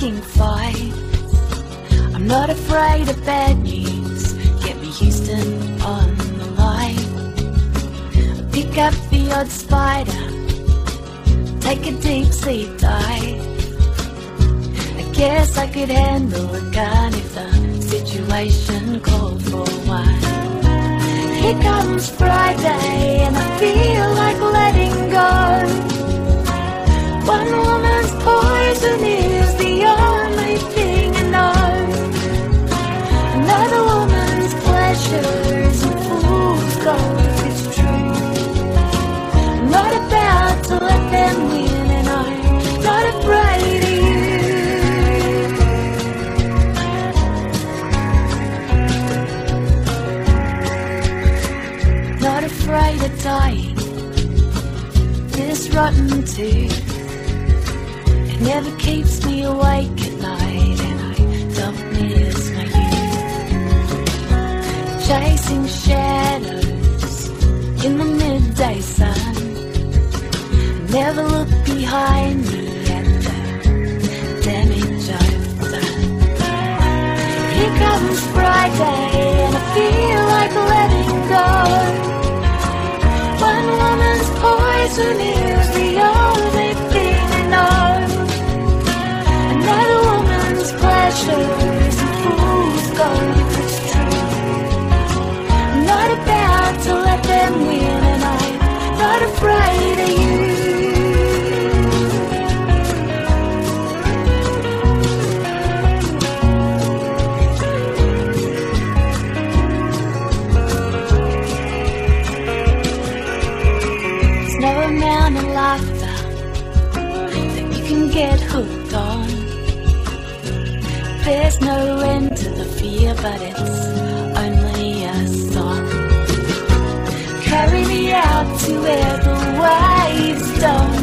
picking fights. I'm not afraid of bad news. Get me Houston on the line. Pick up the odd spider, take a deep sea dive. I guess I could handle a gun if the situation called for one. Here comes Friday and I feel like letting go. One woman's poison is the only thing I know. Another woman's pleasure is a fool's gold, it's true. I'm not about to let them win and I'm not afraid of you. Not afraid of dying this rotten tooth. It never keeps me awake at night and I don't miss my youth. Chasing shadows in the midday sun. Never look behind me at the damage I've done. Here comes Friday and I feel like letting go. One woman's poison is the only thing I know. Another woman's pleasure is a fool's gold, it's true. I'm not about to let them win and I'm not afraid of you. There's no amount of laughter that you can get hooked on. There's no end to the fear, but it's only a song. Carry me out to where the waves don't